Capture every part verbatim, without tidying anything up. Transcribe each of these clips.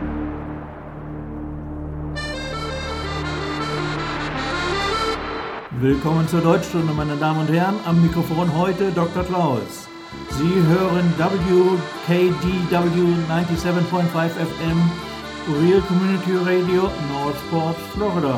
Willkommen zur Deutschstunde, meine Damen und Herren. Am Mikrofon heute Doktor Klaus. Sie hören W K D W neunundneunzig Komma fünf F M, Real Community Radio, Northport, Florida.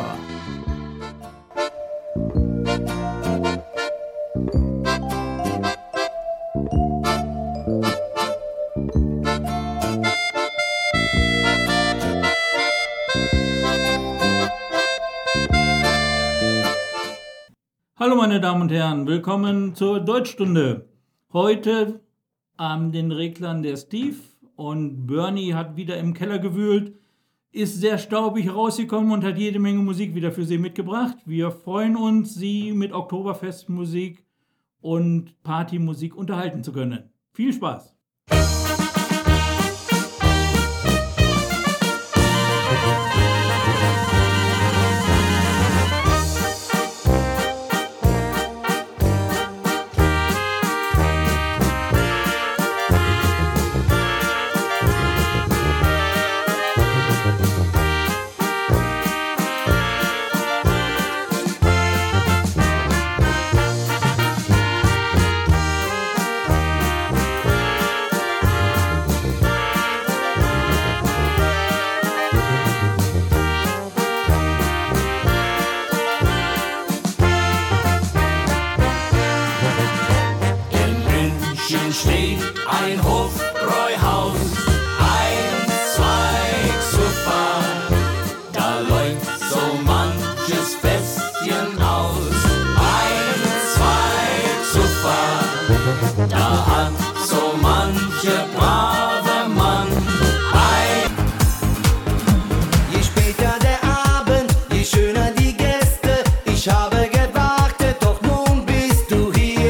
Hallo meine Damen und Herren, willkommen zur Deutschstunde. Heute an den Reglern der Steve und Bernie hat wieder im Keller gewühlt, ist sehr staubig rausgekommen und hat jede Menge Musik wieder für Sie mitgebracht. Wir freuen uns, Sie mit Oktoberfestmusik und Partymusik unterhalten zu können. Viel Spaß! Steht ein Hofbräuhaus, ein Zweig super, da läuft so manches Festchen aus. Ein Zweig super, da hat so manche brave Mann ein. Je später der Abend, je schöner die Gäste, ich habe gewartet, doch nun bist du hier.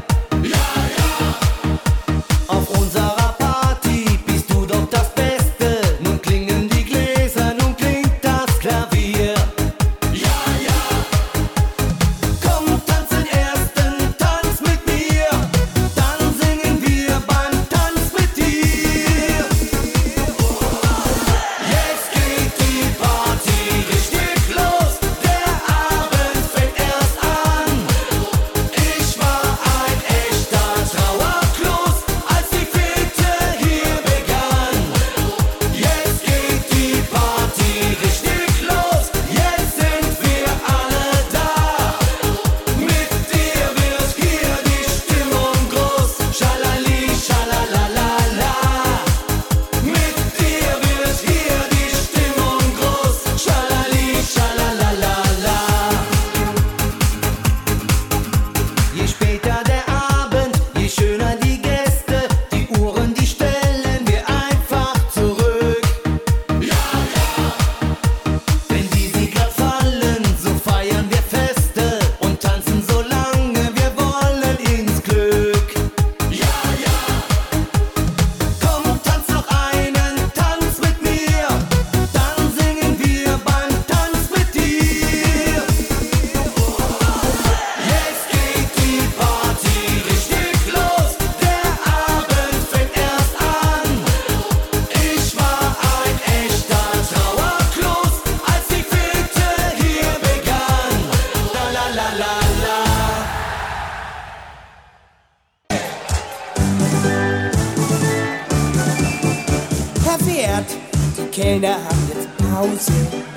Die Kellner haben jetzt Pause.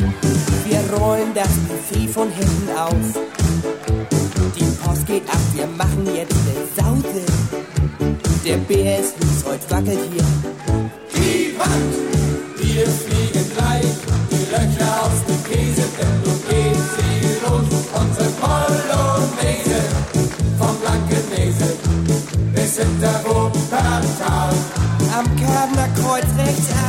Wir rollen das Buffet von hinten auf. Die Post geht ab, wir machen jetzt eine Sause. Der Bär ist los, heute wackelt hier Die Wand, wir fliegen gleich, die Löcher aus dem Käse, denn nun geht sie los. Unsere Polonaise, vom Blankenese bis hinter Wuppertal. am Kärntner Kreuz rechts ab.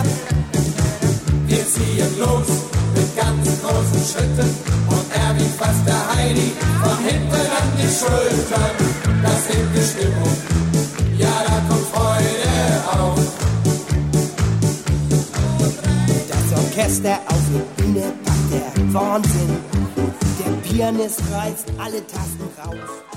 Wir ziehen los mit ganz großen Schritten und er wie fast der Heidi von hinten an die Schultern. Das hebt die Stimmung, ja da kommt Freude auf. Das Orchester auf der Bühne packt der Wahnsinn. Der Pianist reißt alle Tasten raus.